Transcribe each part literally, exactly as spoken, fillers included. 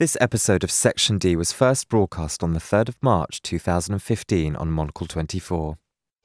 This episode of Section D was first broadcast on the third of March two thousand fifteen on Monocle twenty-four.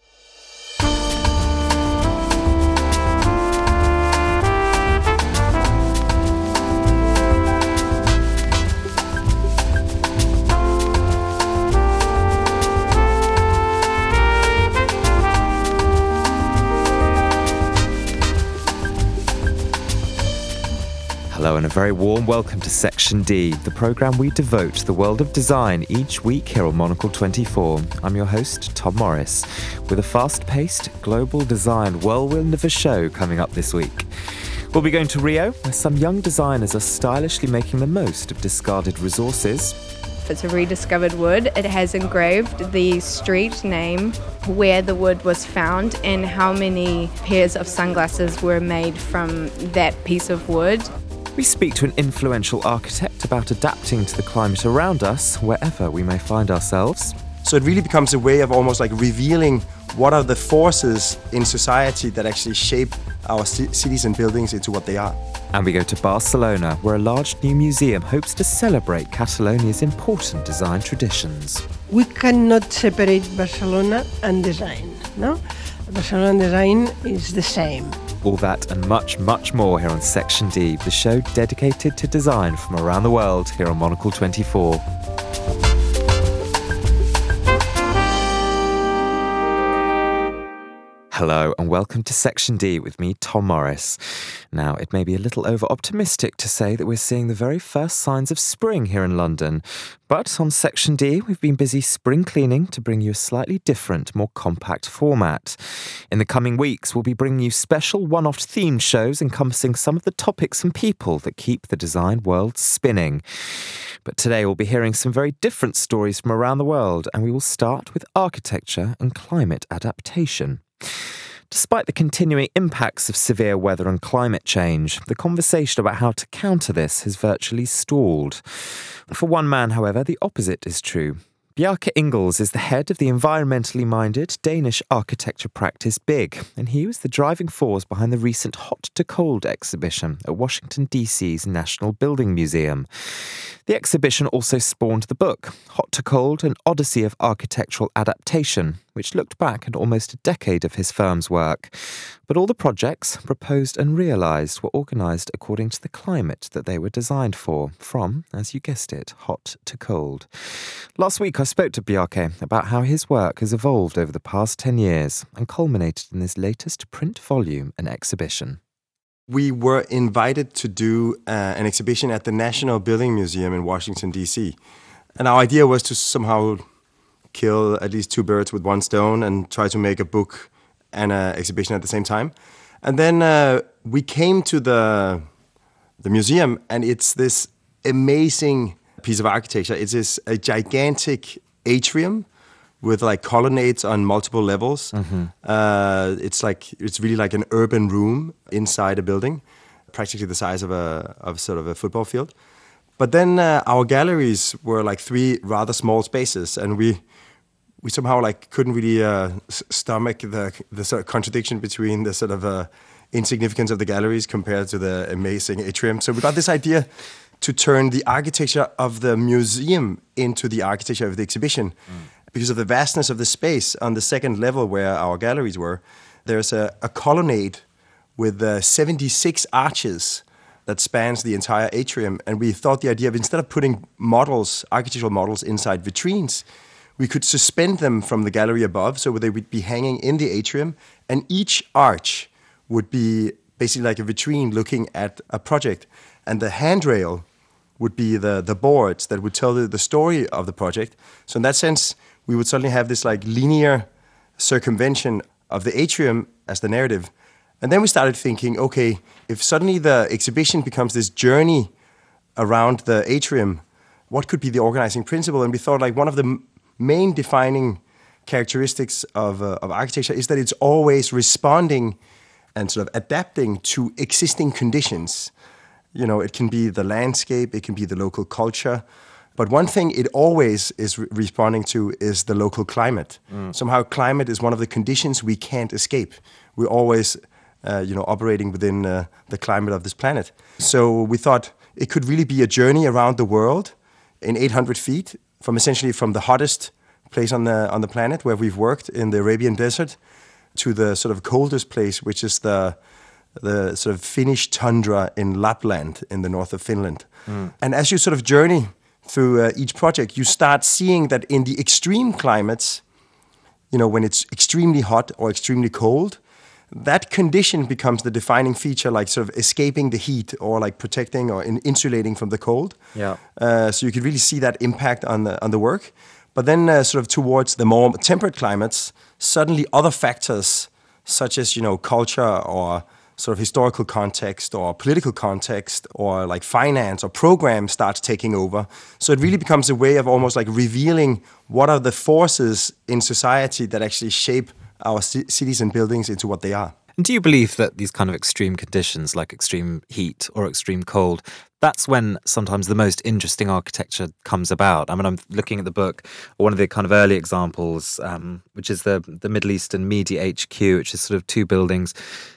Hello and a very warm welcome to Section D, the programme we devote to the world of design each week here on Monocle twenty-four. I'm your host, Tom Morris, with a fast-paced, global design whirlwind of a show coming up this week. We'll be going to Rio, where some young designers are stylishly making the most of discarded resources. It's a rediscovered wood. It has engraved the street name, where the wood was found, and how many pairs of sunglasses were made from that piece of wood. We speak to an influential architect about adapting to the climate around us, wherever we may find ourselves. So it really becomes a way of almost like revealing what are the forces in society that actually shape our c- cities and buildings into what they are. And we go to Barcelona, where a large new museum hopes to celebrate Catalonia's important design traditions. We cannot separate Barcelona and design, no? Barcelona and design is the same. All that and much, much more here on Section D, the show dedicated to design from around the world here on Monocle twenty-four. Hello and welcome to Section D with me, Tom Morris. Now, it may be a little over-optimistic to say that we're seeing the very first signs of spring here in London, but on Section D, we've been busy spring cleaning to bring you a slightly different, more compact format. In the coming weeks, we'll be bringing you special one-off themed shows encompassing some of the topics and people that keep the design world spinning. But today we'll be hearing some very different stories from around the world, and we will start with architecture and climate adaptation. Despite the continuing impacts of severe weather and climate change, the conversation about how to counter this has virtually stalled. For one man, however, the opposite is true. Bjarke Ingels is the head of the environmentally minded Danish architecture practice BIG, and he was the driving force behind the recent Hot to Cold exhibition at Washington, D C's National Building Museum. The exhibition also spawned the book, Hot to Cold, an Odyssey of Architectural Adaptation, which looked back at almost a decade of his firm's work. But all the projects, proposed and realised, were organised according to the climate that they were designed for, from, as you guessed it, hot to cold. Last week I spoke to Bjarke about how his work has evolved over the past ten years and culminated in this latest print volume and exhibition. We were invited to do uh, an exhibition at the National Building Museum in Washington, D C. And our idea was to somehow kill at least two birds with one stone and try to make a book and an exhibition at the same time. And then uh, we came to the, the museum, and it's this amazing piece of architecture. It's this a gigantic atrium with like colonnades on multiple levels. Mm-hmm. Uh, it's like it's really like an urban room inside a building, practically the size of a of sort of a football field. But then uh, our galleries were like three rather small spaces, and we we somehow like couldn't really uh, stomach the the sort of contradiction between the sort of uh, insignificance of the galleries compared to the amazing atrium. So we got this idea to turn the architecture of the museum into the architecture of the exhibition. Mm. Because of the vastness of the space on the second level where our galleries were, there's a, a colonnade with uh, seventy-six arches that spans the entire atrium. And we thought the idea of, instead of putting models, architectural models inside vitrines, we could suspend them from the gallery above so they would be hanging in the atrium. And each arch would be basically like a vitrine looking at a project. And the handrail would be the, the boards that would tell the, the story of the project. So in that sense, we would suddenly have this like linear circumvention of the atrium as the narrative. And then we started thinking, okay, if suddenly the exhibition becomes this journey around the atrium, what could be the organizing principle? And we thought like one of the m- main defining characteristics of, uh, of architecture is that it's always responding and sort of adapting to existing conditions. You know, it can be the landscape, it can be the local culture. But one thing it always is re- responding to is the local climate. Mm. Somehow climate is one of the conditions we can't escape. We're always, uh, you know, operating within uh, the climate of this planet. So we thought it could really be a journey around the world in eight hundred feet, from essentially from the hottest place on the on the planet where we've worked in the Arabian desert to the sort of coldest place, which is the the sort of Finnish tundra in Lapland in the north of Finland. Mm. And as you sort of journey through uh, each project, you start seeing that in the extreme climates, you know, when it's extremely hot or extremely cold, that condition becomes the defining feature, like sort of escaping the heat or like protecting or in insulating from the cold. Yeah. Uh, so you could really see that impact on the on the work. But then uh, sort of towards the more temperate climates, suddenly other factors such as, you know, culture or sort of historical context or political context or like finance or program starts taking over. So it really becomes a way of almost like revealing what are the forces in society that actually shape our c- cities and buildings into what they are. And do you believe that these kind of extreme conditions, like extreme heat or extreme cold, that's when sometimes the most interesting architecture comes about? I mean, I'm looking at the book, one of the kind of early examples, um, which is the, the Middle Eastern Media H Q, which is sort of two buildings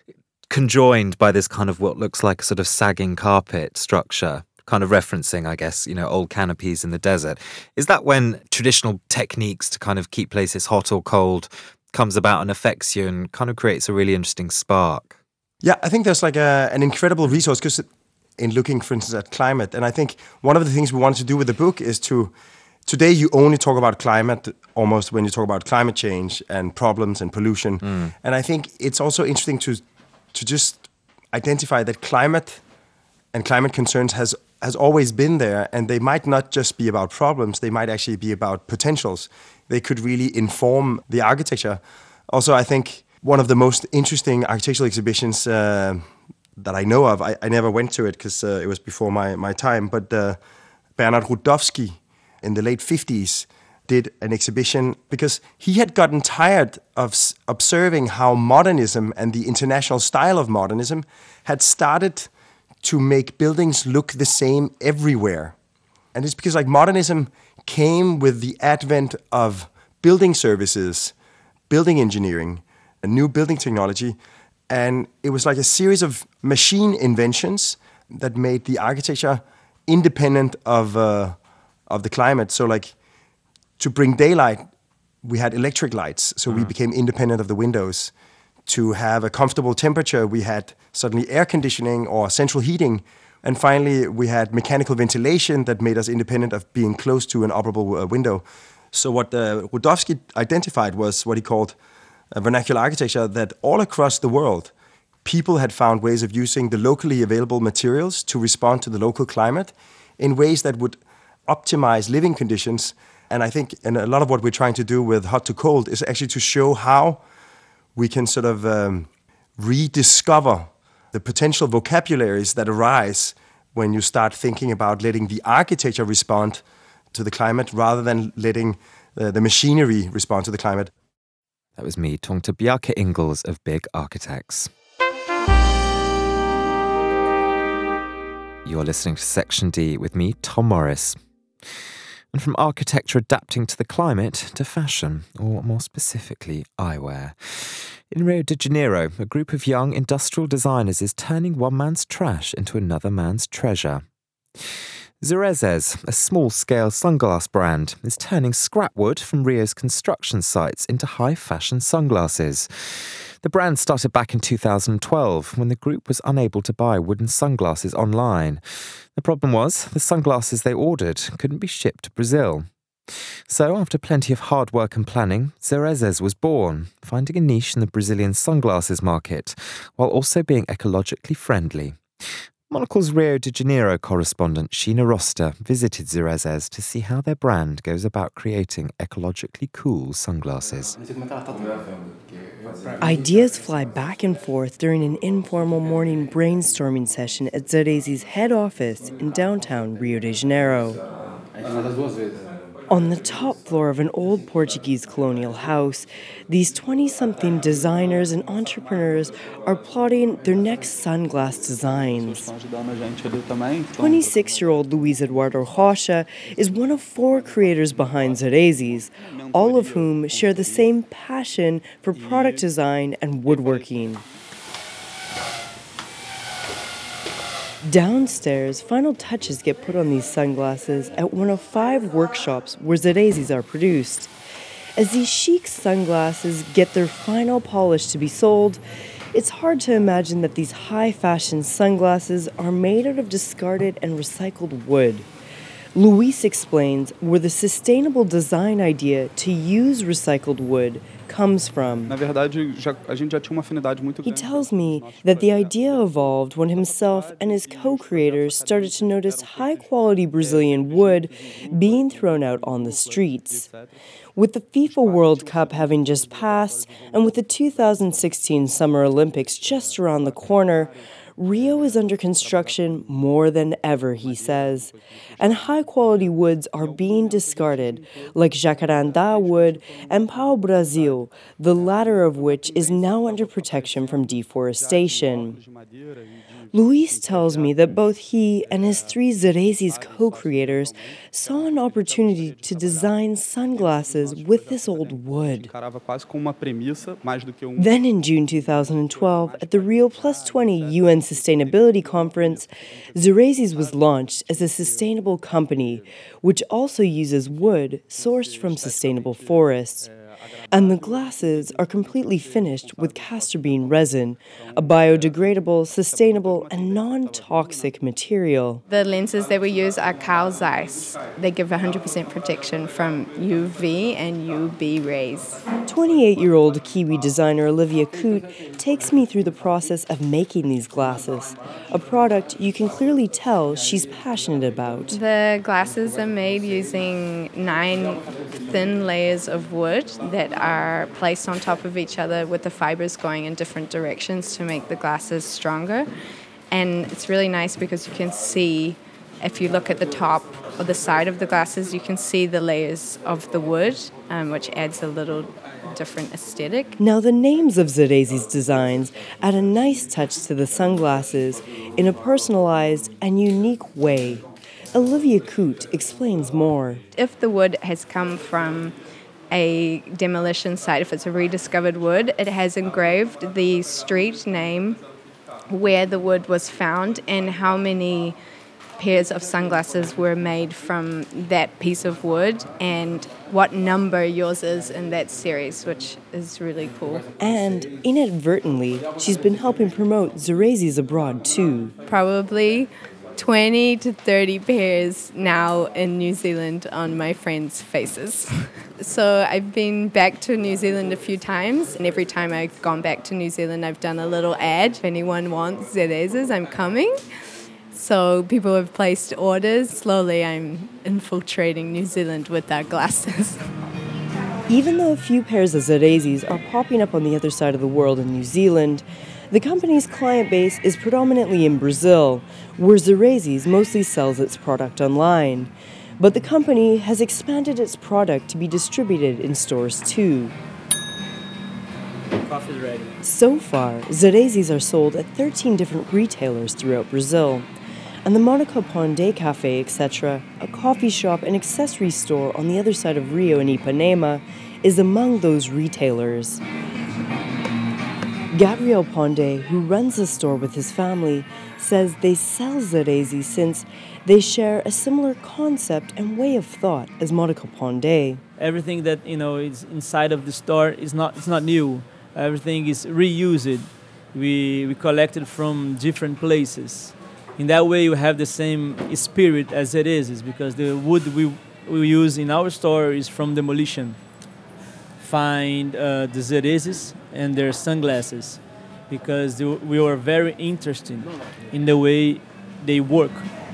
conjoined by this kind of what looks like a sort of sagging carpet structure, kind of referencing, I guess, you know, old canopies in the desert. Is that when traditional techniques to kind of keep places hot or cold comes about and affects you and kind of creates a really interesting spark? Yeah, I think there's like a, an incredible resource because in looking, for instance, at climate, and I think one of the things we wanted to do with the book is to, today you only talk about climate almost when you talk about climate change and problems and pollution. Mm. And I think it's also interesting to to just identify that climate and climate concerns has has always been there, and they might not just be about problems, they might actually be about potentials. They could really inform the architecture. Also, I think one of the most interesting architectural exhibitions uh, that I know of, I, I never went to it because uh, it was before my, my time, but uh, Bernard Rudowski in the late fifties did an exhibition because he had gotten tired of s- observing how modernism and the international style of modernism had started to make buildings look the same everywhere. And it's because like modernism came with the advent of building services, building engineering, a new building technology, and it was like a series of machine inventions that made the architecture independent of uh, of the climate. So like to bring daylight, we had electric lights, so mm. we became independent of the windows. To have a comfortable temperature, we had suddenly air conditioning or central heating. And finally, we had mechanical ventilation that made us independent of being close to an operable uh, window. So what uh, Rudowski identified was what he called uh, vernacular architecture, that all across the world, people had found ways of using the locally available materials to respond to the local climate in ways that would optimize living conditions. And I think and a lot of what we're trying to do with Hot to Cold is actually to show how we can sort of um, rediscover the potential vocabularies that arise when you start thinking about letting the architecture respond to the climate rather than letting uh, the machinery respond to the climate. That was me talking to Bjarke Ingels of Big Architects. You're listening to Section D with me, Tom Morris. And from architecture adapting to the climate to fashion, or more specifically, eyewear. In Rio de Janeiro, a group of young industrial designers is turning one man's trash into another man's treasure. Zerezes, a small-scale sunglass brand, is turning scrap wood from Rio's construction sites into high-fashion sunglasses. The brand started back in two thousand twelve when the group was unable to buy wooden sunglasses online. The problem was the sunglasses they ordered couldn't be shipped to Brazil. So after plenty of hard work and planning, Zerezes was born, finding a niche in the Brazilian sunglasses market, while also being ecologically friendly. Monocle's Rio de Janeiro correspondent Sheena Roster visited Zerezes to see how their brand goes about creating ecologically cool sunglasses. Ideas fly back and forth during an informal morning brainstorming session at Zerezes' head office in downtown Rio de Janeiro. On the top floor of an old Portuguese colonial house, these twenty-something designers and entrepreneurs are plotting their next sunglass designs. twenty-six-year-old Luiz Eduardo Rocha is one of four creators behind Zerezes, all of whom share the same passion for product design and woodworking. Downstairs, final touches get put on these sunglasses at one of five workshops where Zerezis are produced. As these chic sunglasses get their final polish to be sold, it's hard to imagine that these high-fashion sunglasses are made out of discarded and recycled wood. Luis explains where the sustainable design idea to use recycled wood comes from. He tells me that the idea evolved when himself and his co-creators started to notice high-quality Brazilian wood being thrown out on the streets. With the FIFA World Cup having just passed, and with the two thousand sixteen Summer Olympics just around the corner, Rio is under construction more than ever, he says. And high-quality woods are being discarded, like jacarandá wood and pau-brasil, the latter of which is now under protection from deforestation. Luis tells me that both he and his three Zerezis co-creators saw an opportunity to design sunglasses with this old wood. Then in June two thousand twelve, at the Rio Plus twenty U N Sustainability Conference, Zerezis was launched as a sustainable company, which also uses wood sourced from sustainable forests. And the glasses are completely finished with castor bean resin, a biodegradable, sustainable, and non-toxic material. The lenses that we use are Carl Zeiss. They give one hundred percent protection from U V and U V rays. twenty-eight-year-old Kiwi designer Olivia Coote takes me through the process of making these glasses, a product you can clearly tell she's passionate about. The glasses are made using nine thin layers of wood that are placed on top of each other with the fibers going in different directions to make the glasses stronger. And it's really nice because you can see, if you look at the top or the side of the glasses, you can see the layers of the wood, um, which adds a little different aesthetic. Now, the names of Zerezis designs add a nice touch to the sunglasses in a personalized and unique way. Olivia Coote explains more. If the wood has come from a demolition site, if it's a rediscovered wood, it has engraved the street name, where the wood was found, and how many pairs of sunglasses were made from that piece of wood, and what number yours is in that series, which is really cool. And inadvertently, she's been helping promote Zerezis abroad too. Probably twenty to thirty pairs now in New Zealand on my friends' faces. So I've been back to New Zealand a few times, and every time I've gone back to New Zealand, I've done a little ad. If anyone wants Zerezis, I'm coming. So people have placed orders. Slowly, I'm infiltrating New Zealand with our glasses. Even though a few pairs of Zerezis are popping up on the other side of the world in New Zealand, the company's client base is predominantly in Brazil, where Zerezis mostly sells its product online. But the company has expanded its product to be distributed in stores too. Coffee's ready. So far, Zerezis are sold at thirteen different retailers throughout Brazil. And the Monaco Pondé Cafe, et cetera, a coffee shop and accessory store on the other side of Rio in Ipanema, is among those retailers. Gabriel Pondé, who runs the store with his family, says they sell Zerezis since they share a similar concept and way of thought as Monaco Pondé. Everything that you know is inside of the store is not it's not new. Everything is reused. We we collected from different places. In that way, we have the same spirit as it is, is because the wood we we use in our store is from demolition. Find uh, the Zerezis and their sunglasses, because they, we were very interested in the way they work.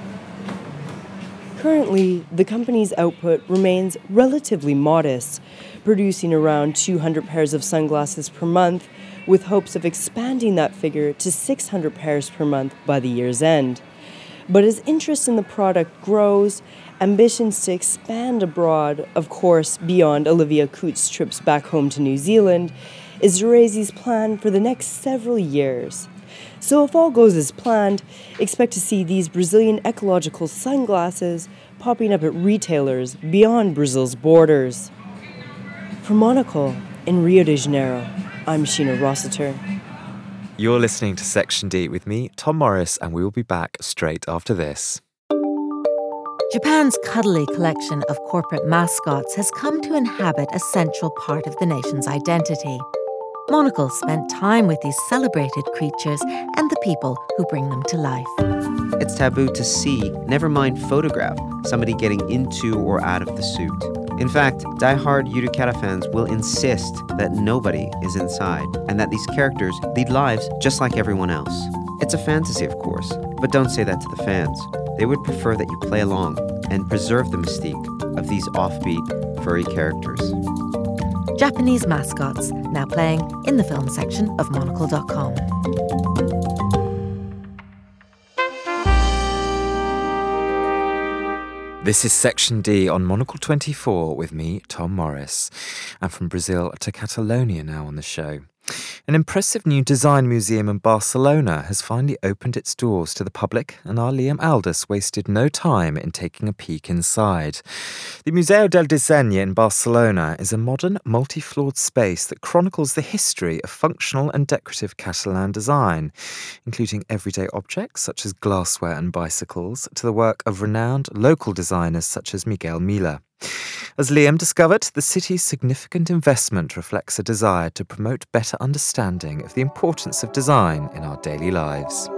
Currently, the company's output remains relatively modest, producing around two hundred pairs of sunglasses per month, with hopes of expanding that figure to six hundred pairs per month by the year's end. But as interest in the product grows, ambitions to expand abroad, of course, beyond Olivia Coote's trips back home to New Zealand, is Zerezis' plan for the next several years. So if all goes as planned, expect to see these Brazilian ecological sunglasses popping up at retailers beyond Brazil's borders. From Monaco, in Rio de Janeiro, I'm Sheena Rossiter. You're listening to Section D with me, Tom Morris, and we will be back straight after this. Japan's cuddly collection of corporate mascots has come to inhabit a central part of the nation's identity. Monocle spent time with these celebrated creatures and the people who bring them to life. It's taboo to see, never mind photograph, somebody getting into or out of the suit. In fact, die-hard Yurikara fans will insist that nobody is inside and that these characters lead lives just like everyone else. It's a fantasy, of course, but don't say that to the fans. They would prefer that you play along and preserve the mystique of these offbeat, furry characters. Japanese mascots, now playing in the film section of monocle dot com. This is Section D on Monocle twenty-four with me, Tom Morris. And from Brazil to Catalonia now on the show. An impressive new design museum in Barcelona has finally opened its doors to the public, and our Liam Aldous wasted no time in taking a peek inside. The Museu del Disseny in Barcelona is a modern, multi-floored space that chronicles the history of functional and decorative Catalan design, including everyday objects such as glassware and bicycles, to the work of renowned local designers such as Miguel Mila. As Liam discovered, the city's significant investment reflects a desire to promote better understanding of the importance of design in our daily lives.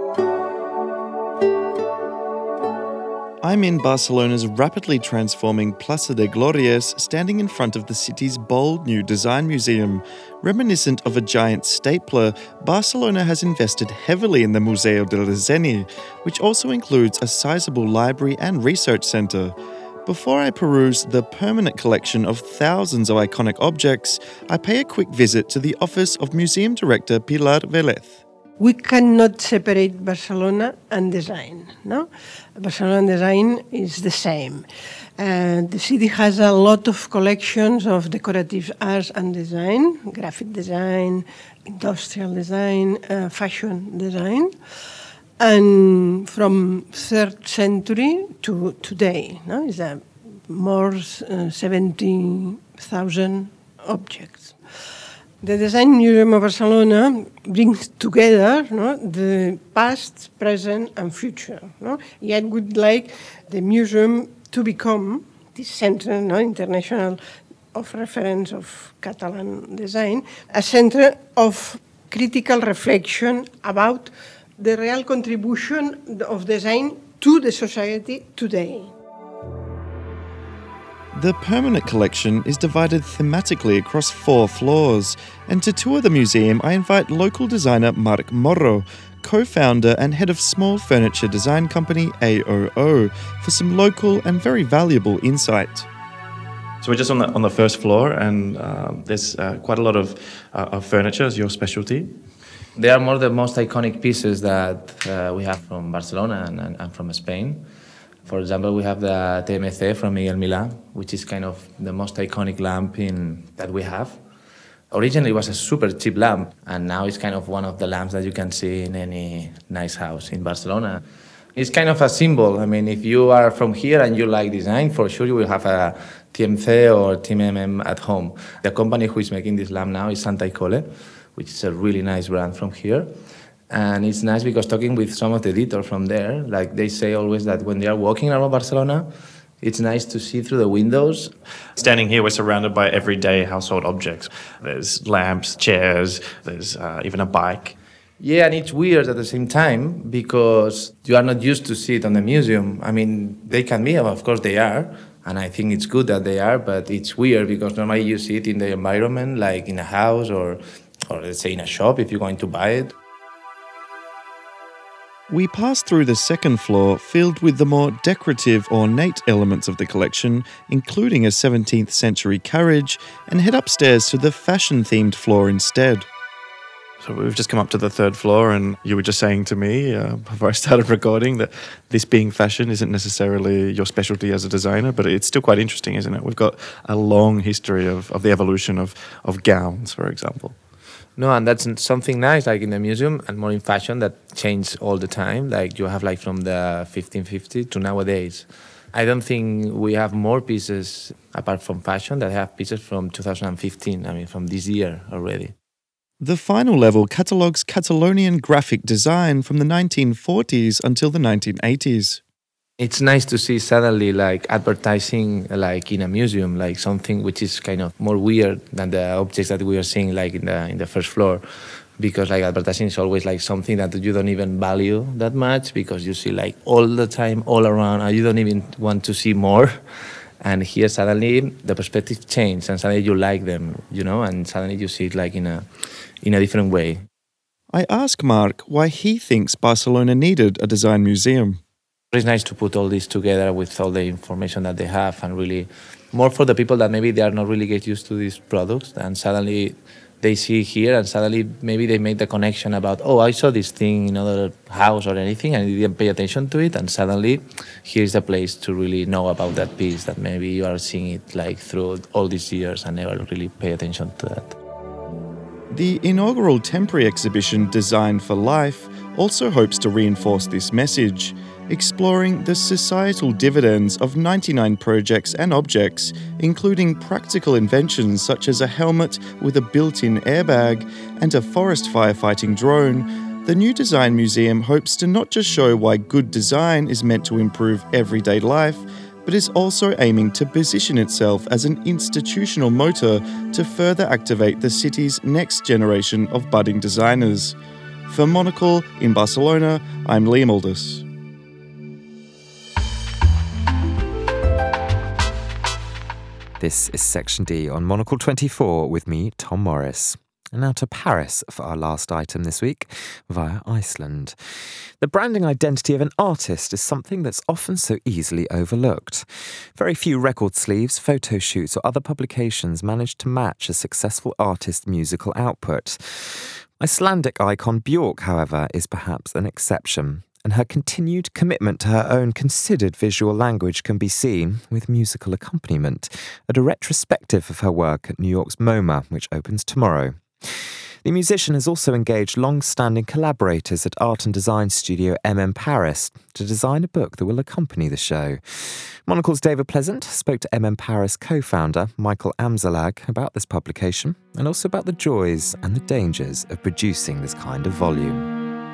I'm in Barcelona's rapidly transforming Plaça de Glòries, standing in front of the city's bold new design museum. Reminiscent of a giant stapler, Barcelona has invested heavily in the Museu del Disseny, which also includes a sizable library and research centre. Before I peruse the permanent collection of thousands of iconic objects, I pay a quick visit to the office of Museum Director Pilar Vélez. We cannot separate Barcelona and design. No, Barcelona and design is the same. Uh, the city has a lot of collections of decorative arts and design, graphic design, industrial design, uh, fashion design. And from third century to today, no, is a more uh, seventy thousand objects. The Design Museum of Barcelona brings together no, the past, present, and future. No? Yet would like the museum to become this center, no, international of reference of Catalan design, a center of critical reflection about the real contribution of design to the society today. The permanent collection is divided thematically across four floors, and to tour the museum I invite local designer Marc Morro, co-founder and head of small furniture design company A O O, for some local and very valuable insight. So we're just on the on the first floor, and uh, there's uh, quite a lot of, uh, of furniture as your specialty. They are more the most iconic pieces that uh, we have from Barcelona and, and, and from Spain. For example, we have the T M C from Miguel Milá, which is kind of the most iconic lamp in, that we have. Originally, it was a super cheap lamp, and now it's kind of one of the lamps that you can see in any nice house in Barcelona. It's kind of a symbol. I mean, if you are from here and you like design, for sure you will have a T M C or T M M at home. The company who is making this lamp now is Santa Icole, which is a really nice brand from here. And it's nice because talking with some of the editors from there, like they say always that when they are walking around Barcelona, it's nice to see through the windows. Standing here, we're surrounded by everyday household objects. There's lamps, chairs, there's uh, even a bike. Yeah, and it's weird at the same time because you are not used to see it on the museum. I mean, they can be, of course they are, and I think it's good that they are, but it's weird because normally you see it in the environment, like in a house or or let's say in a shop if you're going to buy it. We pass through the second floor filled with the more decorative, ornate elements of the collection, including a seventeenth century carriage, and head upstairs to the fashion-themed floor instead. So we've just come up to the third floor, and you were just saying to me uh, before I started recording that this being fashion isn't necessarily your specialty as a designer, but it's still quite interesting, isn't it? We've got a long history of, of the evolution of, of gowns, for example. No, and that's something nice, like in the museum and more in fashion that change all the time. Like you have like from the fifteen fifty to nowadays. I don't think we have more pieces apart from fashion that have pieces from two thousand fifteen. I mean, from this year already. The final level catalogues Catalonian graphic design from the nineteen forties until the nineteen eighties. It's nice to see suddenly like advertising like in a museum, like something which is kind of more weird than the objects that we are seeing like in the in the first floor. Because like advertising is always like something that you don't even value that much because you see like all the time, all around, and you don't even want to see more. And here suddenly the perspective changed and suddenly you like them, you know, and suddenly you see it like in a in a different way. I ask Marc why he thinks Barcelona needed a design museum. It's nice to put all this together with all the information that they have and really more for the people that maybe they are not really get used to these products and suddenly they see here and suddenly maybe they make the connection about, oh, I saw this thing in another house or anything and I didn't pay attention to it and suddenly here's a place to really know about that piece that maybe you are seeing it like through all these years and never really pay attention to that. The inaugural temporary exhibition Design for Life also hopes to reinforce this message, exploring the societal dividends of ninety-nine projects and objects, including practical inventions such as a helmet with a built-in airbag and a forest firefighting drone. The new design museum hopes to not just show why good design is meant to improve everyday life, but is also aiming to position itself as an institutional motor to further activate the city's next generation of budding designers. For Monocle in Barcelona, I'm Liam Aldous. This is Section D on Monocle twenty-four with me, Tom Morris. And now to Paris for our last item this week, via Iceland. The branding identity of an artist is something that's often so easily overlooked. Very few record sleeves, photo shoots or other publications manage to match a successful artist's musical output. Icelandic icon Björk, however, is perhaps an exception. And her continued commitment to her own considered visual language can be seen with musical accompaniment at a retrospective of her work at New York's MoMA, which opens tomorrow. The musician has also engaged long-standing collaborators at art and design studio M M Paris to design a book that will accompany the show. Monocle's David Pleasant spoke to M M Paris co-founder Michael Amzalag about this publication and also about the joys and the dangers of producing this kind of volume.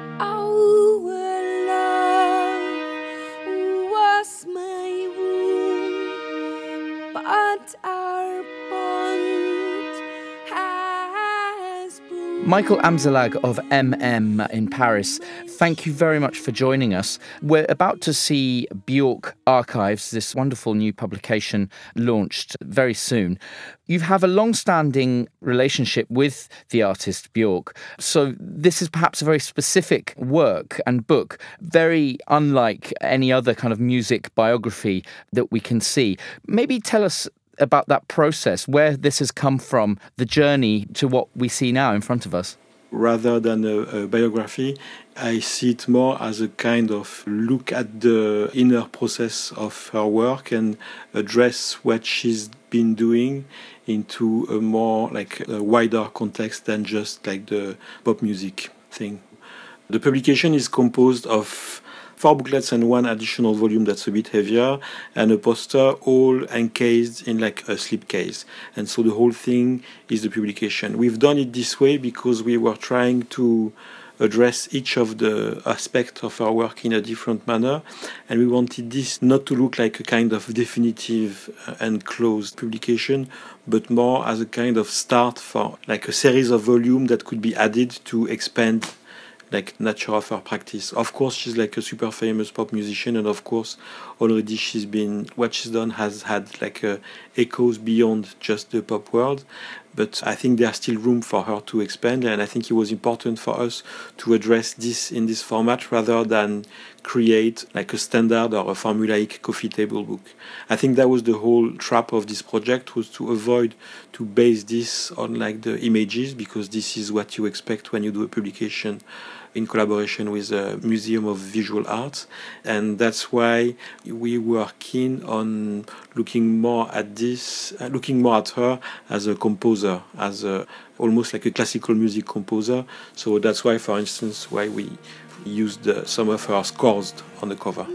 Michael Amzalag of M M in Paris, thank you very much for joining us. We're about to see Björk Archives, this wonderful new publication launched very soon. You have a long-standing relationship with the artist Björk, so this is perhaps a very specific work and book, very unlike any other kind of music biography that we can see. Maybe tell us about that process, where this has come from, the journey to what we see now in front of us. Rather than a, a biography, I see it more as a kind of look at the inner process of her work and address what she's been doing into a more like a wider context than just like the pop music thing. The publication is composed of four booklets and one additional volume that's a bit heavier, and a poster all encased in like a slipcase. And so the whole thing is the publication. We've done it this way because we were trying to address each of the aspects of our work in a different manner, and we wanted this not to look like a kind of definitive and closed publication, but more as a kind of start for like a series of volumes that could be added to expand like nature of her practice. Of course, she's like a super famous pop musician, and of course, already she's been what she's done has had like uh, echoes beyond just the pop world. But I think there's still room for her to expand, and I think it was important for us to address this in this format rather than create like a standard or a formulaic coffee table book. I think that was the whole trap of this project, was to avoid to base this on like the images, because this is what you expect when you do a publication in collaboration with a Museum of Visual Arts. And that's why we were keen on looking more at this, uh, looking more at her as a composer, as a, almost like a classical music composer. So that's why, for instance, why we used uh, some of her scores on the cover.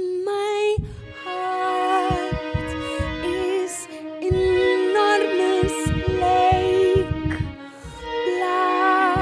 My heart is enormous lake, black.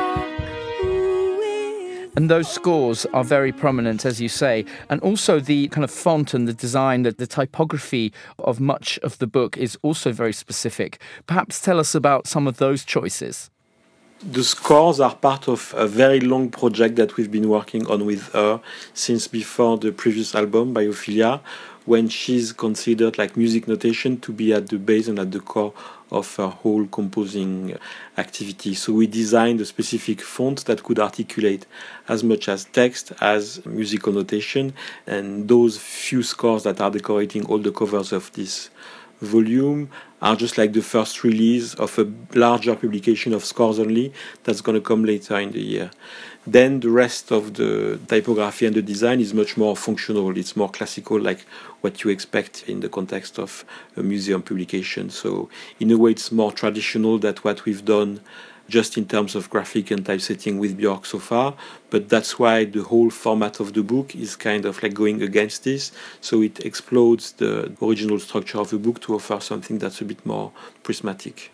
And those scores are very prominent, as you say. And also the kind of font and the design, the, the typography of much of the book is also very specific. Perhaps tell us about some of those choices. The scores are part of a very long project that we've been working on with her since before the previous album, Biophilia, when she's considered like music notation to be at the base and at the core of her whole composing activity. So we designed a specific font that could articulate as much as text as musical notation, and those few scores that are decorating all the covers of this volume are just like the first release of a larger publication of scores only that's going to come later in the year. Then the rest of the typography and the design is much more functional. It's more classical, like what you expect in the context of a museum publication. So in a way, it's more traditional than what we've done just in terms of graphic and typesetting with Björk so far. But that's why the whole format of the book is kind of like going against this. So it explodes the original structure of the book to offer something that's a bit more prismatic.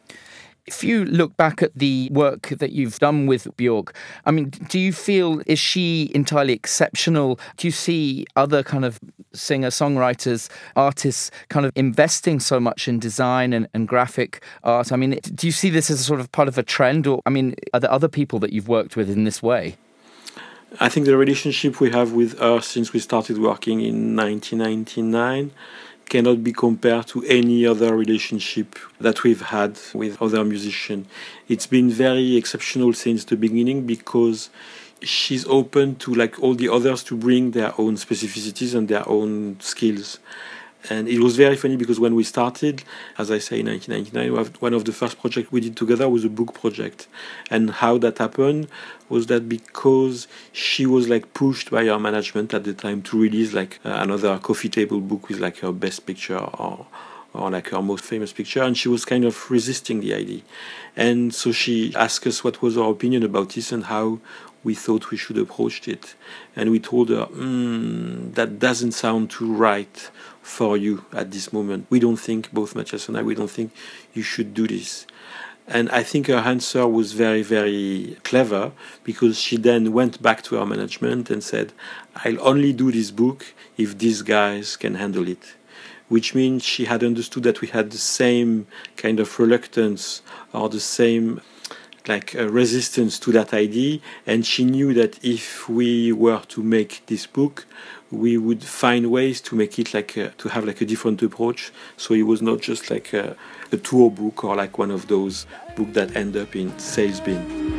If you look back at the work that you've done with Björk, I mean, do you feel, is she entirely exceptional? Do you see other kind of singer-songwriters, artists kind of investing so much in design and, and graphic art? I mean, do you see this as a sort of part of a trend? Or, I mean, are there other people that you've worked with in this way? I think the relationship we have with her since we started working in nineteen ninety-nine cannot be compared to any other relationship that we've had with other musicians. It's been very exceptional since the beginning because she's open to, like all the others, to bring their own specificities and their own skills. And it was very funny because when we started, as I say, in nineteen ninety-nine, one of the first projects we did together was a book project. And how that happened was that because she was like pushed by her management at the time to release like uh, another coffee table book with like her best picture or or like her most famous picture, and she was kind of resisting the idea. And so she asked us what was our opinion about this and how we thought we should approach it. And we told her, mm, that doesn't sound too right for you at this moment. We don't think, both Mathias and I, we don't think you should do this. And I think her answer was very, very clever because she then went back to her management and said, I'll only do this book if these guys can handle it. Which means she had understood that we had the same kind of reluctance or the same like a resistance to that idea, and she knew that if we were to make this book, we would find ways to make it like a, to have like a different approach. So it was not just like a, a tour book or like one of those books that end up in sales bin.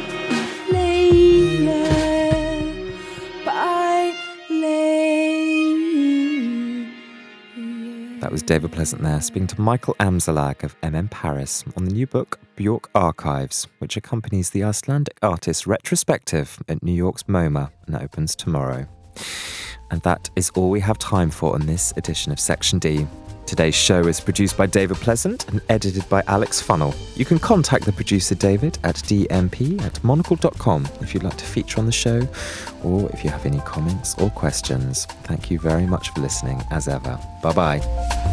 That was David Pleasant there, speaking to Michael Amzalag of M M Paris on the new book Björk Archives, which accompanies the Icelandic artist retrospective at New York's MoMA and opens tomorrow. And that is all we have time for on this edition of Section D. Today's show is produced by David Pleasant and edited by Alex Funnell. You can contact the producer David at d m p at monocle dot com if you'd like to feature on the show or if you have any comments or questions. Thank you very much for listening as ever. Bye-bye.